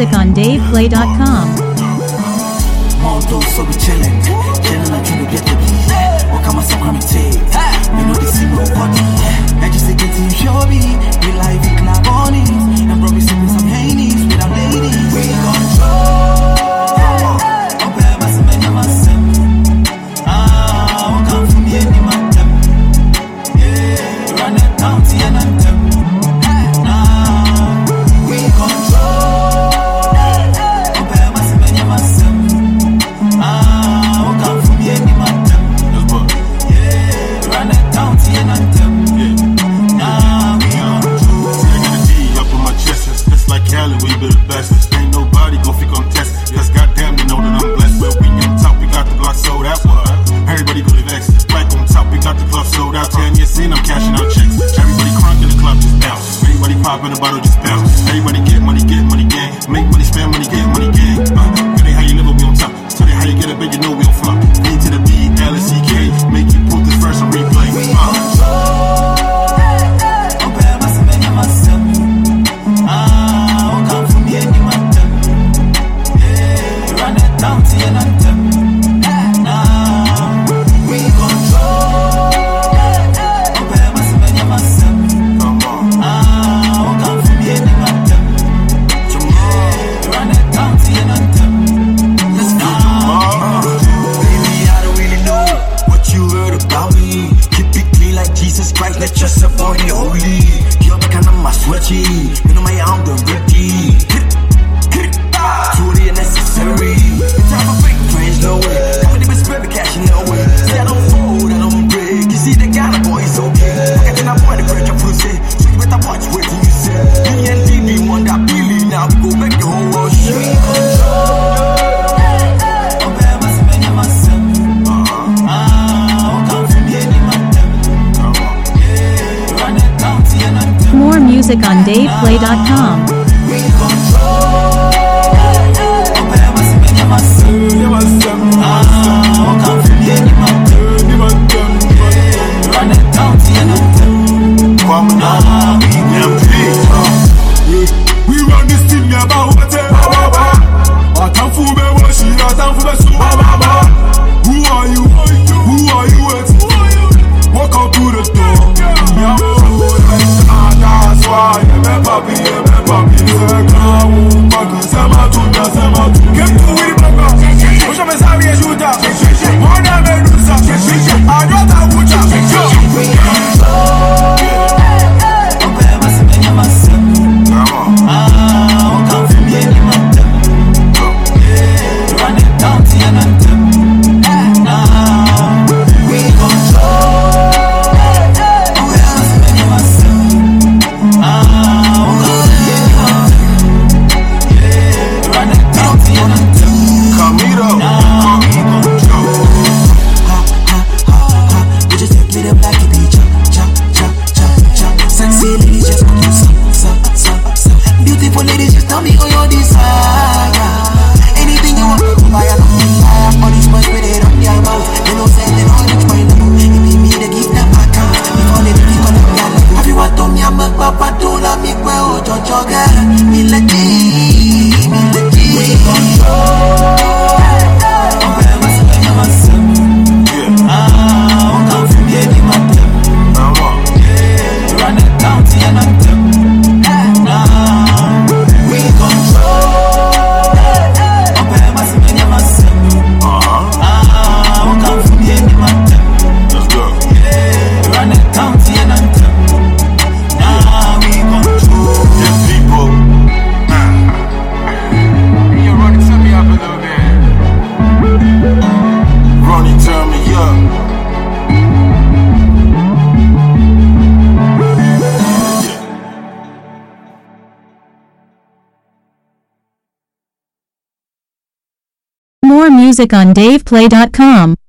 music on DavePlay.com. Mondo so we chillin', like you get to be. What come on, some come take? You know this is no body. I just get to show me. We live in club on it, and bro, we sipping some Haineys with our ladies. We control. Open my semen, my sim. Come from me any matter. Yeah, run it down to your anthem. We control. Open my semen, my sim. Come from me any matter. Yeah, run it down to your anthem. Like Cali, we be the best. Ain't nobody gon' fi contest. Cause goddamn, they know that I'm blessed. But we on top, we got the block sold out. Everybody go to vex. Right on top, we got the club sold out. 10 years in, I'm cashing out checks. Everybody crunk in the club, just bounce. Everybody pop in the bottle, just bounce. Everybody get money, gang. Make money, spend money, get money, gang. Tell they how you live, we on top. Tell they how you get it, but you know we on flop. A to the B, L-S-E-K. Make you put this verse on replay. Let just avoid the holy. You're the kind of my sweaty. You know my arm the ready. Truly unnecessary. It's time for fake friends, no way. Come with the best baby cash, no way. See, I don't fold, I don't break. You see, the kind of boy is okay. Look at that boy, the break your pussy. So you better watch what you say. Me and TV want that Billy. Now we go back the whole world shit. More music on DavePlay.com. We run this thing about who are you? Who are you with? Walk out through the door. That's why papi, get to with the push up a savvy shooter. More than a loser. I don't have More music on DavePlay.com.